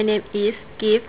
My name is Gift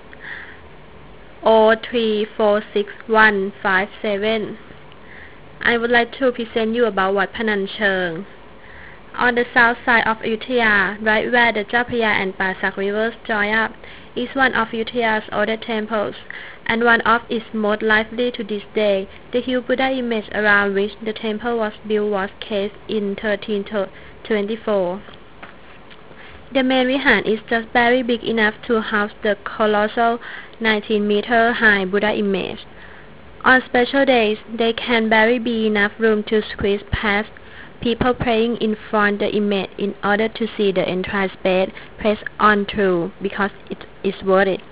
O346157. I would like to present you about Wat Phanan Cheng. On the south side of Ayutthaya, right where the Chao Phraya and Pasak rivers join up, is one of Ayutthaya's oldest temples, and one of its most lively to this day. The huge Buddha image around which the temple was built was cast in 1324. The main vihan is just barely big enough to house the colossal 19-meter high Buddha image. On special days, there can barely be enough room to squeeze past people praying in front the image in order to see the entire space pressed on through, because it is worth it.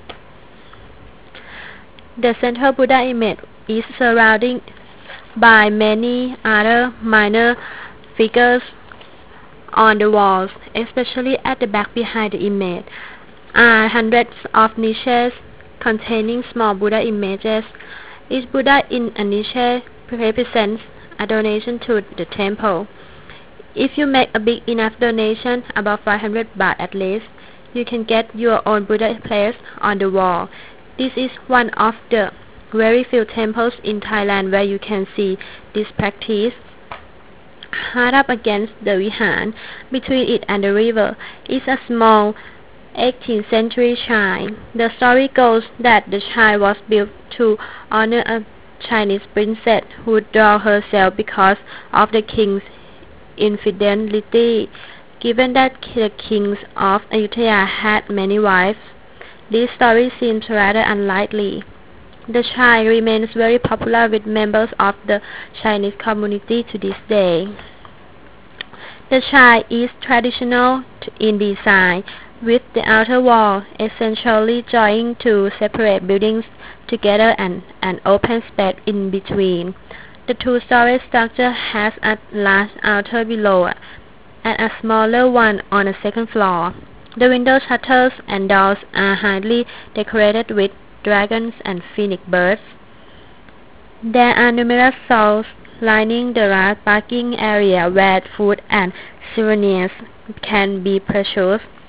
The central Buddha image is surrounded by many other minor figures on the walls, especially at the back behind the image, are hundreds of niches containing small Buddha images. Each Buddha in a niche represents a donation to the temple. If you make a big enough donation, about 500 baht at least, you can get your own Buddha placed on the wall. This is one of the very few temples in Thailand where you can see this practice. Hard up against the vihan, between it and the river, is a small 18th century shrine. The story goes that the shrine was built to honor a Chinese princess who drowned herself because of the king's infidelity. Given that the kings of Ayutthaya had many wives, this story seems rather unlikely. The shrine remains very popular with members of the Chinese community to this day. The shrine is traditional in design, with the outer wall essentially joining two separate buildings together and an open space in between. The two-story structure has a large altar below and a smaller one on the second floor. The window shutters and doors are highly decorated with dragons and phoenix birds. There are numerous stalls lining the large parking area where food and souvenirs can be purchased.